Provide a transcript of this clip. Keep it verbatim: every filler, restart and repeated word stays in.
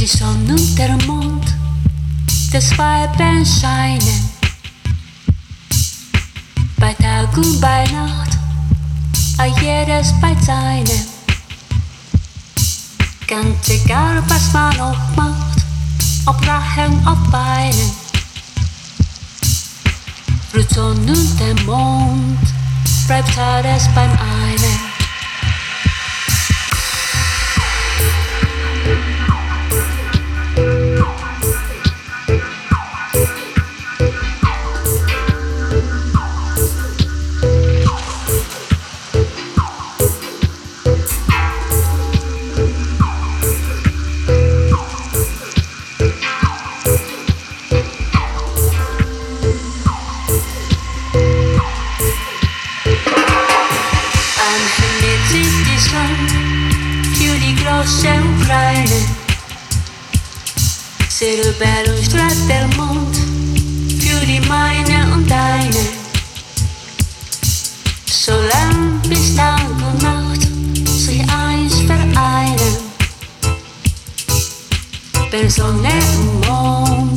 Die Sonne und der Mond, das Weibchen scheinen. Bei Tag und bei Nacht, a jedes bei seinem. Ganz egal, was man auch macht, ob Lachen, ob Weinen. Für die Sonne und der Mond bleibt alles beim einen. Der Bär und strahlt der Mond für die meine und deine. Solang bis Tag und Nacht sich eins vereinen. Wenn Sonne und Mond